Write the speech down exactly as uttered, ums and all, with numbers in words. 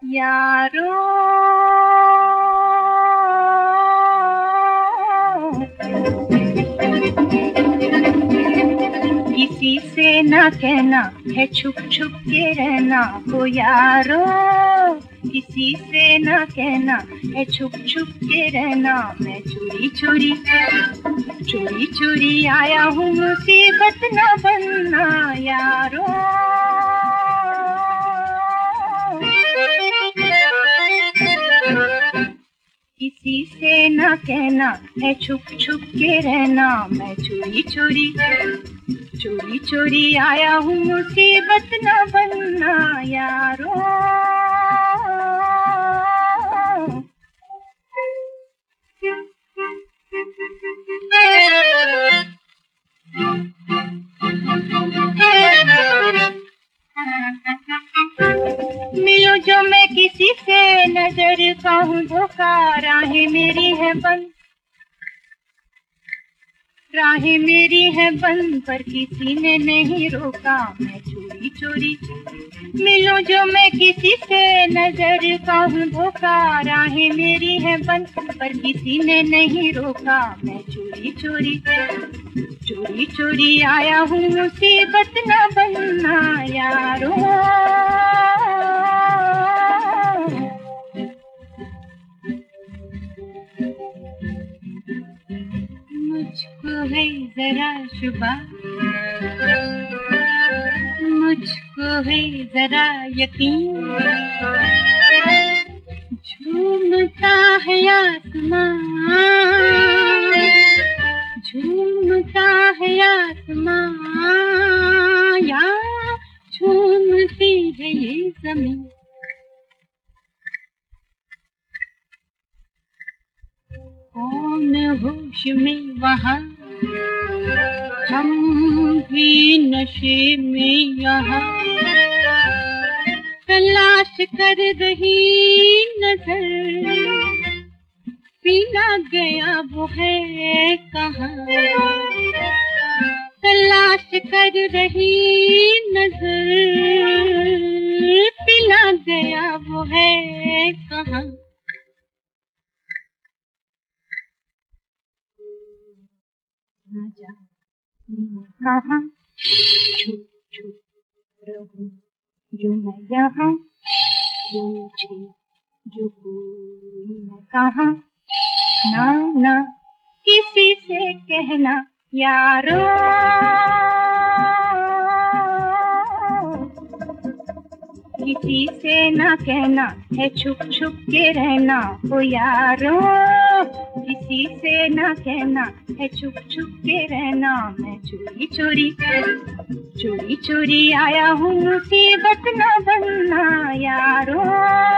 यारो किसी से ना कहना है छुप छुप के रहना हो यारो, किसी से ना कहना है छुप छुप के रहना। मैं चोरी चोरी चोरी चोरी आया हूँ, मुसीबत ना बनना यारो। किसी से ना कहना है छुप छुप के रहना। मैं चोरी चोरी चोरी चोरी आया हूँ, मुसीबत ना बनना यारो। मिलो जो मैं किसी से नजर का हूँ धोखा, राहें मेरी है बंद, राहें मेरी है बंद, पर किसी ने नहीं रोका। मैं चोरी चोरी मिलो जो मैं किसी से नजर का हूँ धोखा, राहें मेरी है बंद, पर किसी ने नहीं रोका। मैं चोरी चोरी चोरी चोरी आया हूँ, मुसीबत न बनना यारो। मुझको है जरा शुबा, मुझको है जरा यकीन, झूमता है आसमां, झूमता है आसमां, या झूमती है ये ज़मीं। कौन होश में वहाँ, हम भी नशे में यहाँ, तलाश कर रही नजर, पीना गया वो है कहाँ। तलाश कर रही नजर, पीना गया वो है कहाँ। न जाने कहाँ छुप छुप रहूं जो मैं यहाँ, पूछे जो कोई न कहाँ। ना ना किसी से कहना यारो, किसी से ना कहना है छुप छुप के रहना हो यारो। किसी से ना कहना है छुप छुप के रहना। मैं चोरी चोरी चोरी चोरी आया हूँ, मुसीबत ना बनना यारो।